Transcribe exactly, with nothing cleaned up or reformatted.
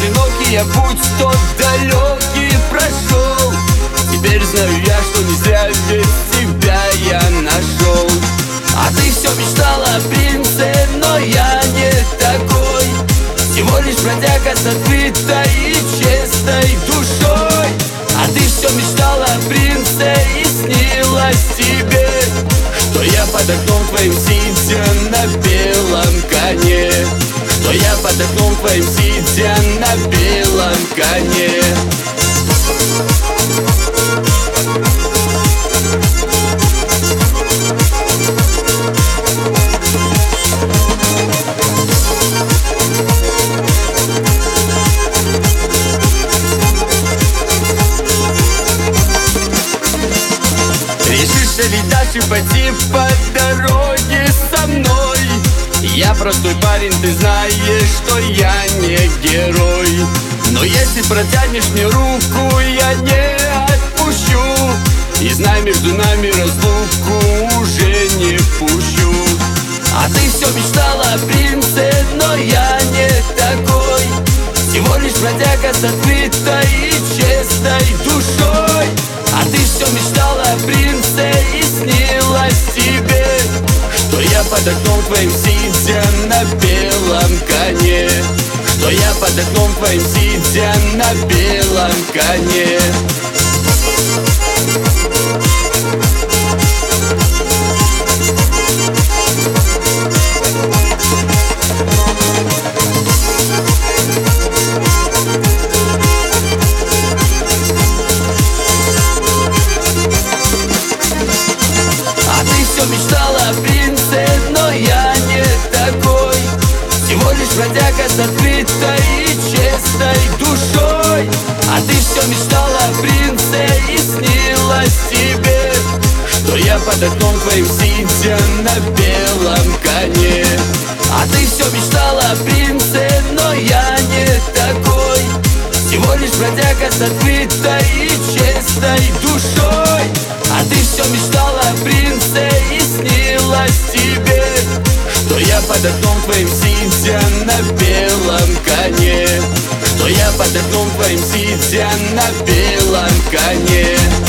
одинокий я путь тот далекий прошел. Теперь знаю я, что не зря без тебя я нашел. А ты все мечтала о принце, но я не такой. Всего лишь бродяга с открытой и честной душой. А ты все мечтала о принце и снилось тебе, что я под окном твоим сидя на белом коне, что я под окном твоим сидя на белом коне. Решишься ли дальше пойти по дороге со мной? Я простой парень, ты знаешь, что я не герой. Но если протянешь мне руку, я не отпущу. И знай, между нами разлуку уже не пущу. А ты все мечтала о принце, но я не такой. Всего лишь бродяга с открытой и честной душой. А ты все мечтала о принце и снилось тебе, что я под окном твоим сидя на белом коне, что я под окном твоим сидя на белом коне. Мечтала о принце, но я не такой. Всего лишь бродяга с открытой и честной душой. А ты все мечтала о принце и снилось тебе, что я под окном твоим сидя на белом коне. А ты все мечтала о принце, но я не такой. Всего лишь бродяга с открытой и честной душой. А ты все мечтала о принце и снилось тебе, что я под окном твоим сидя на белом коне, что я под окном твоим сидя на белом коне.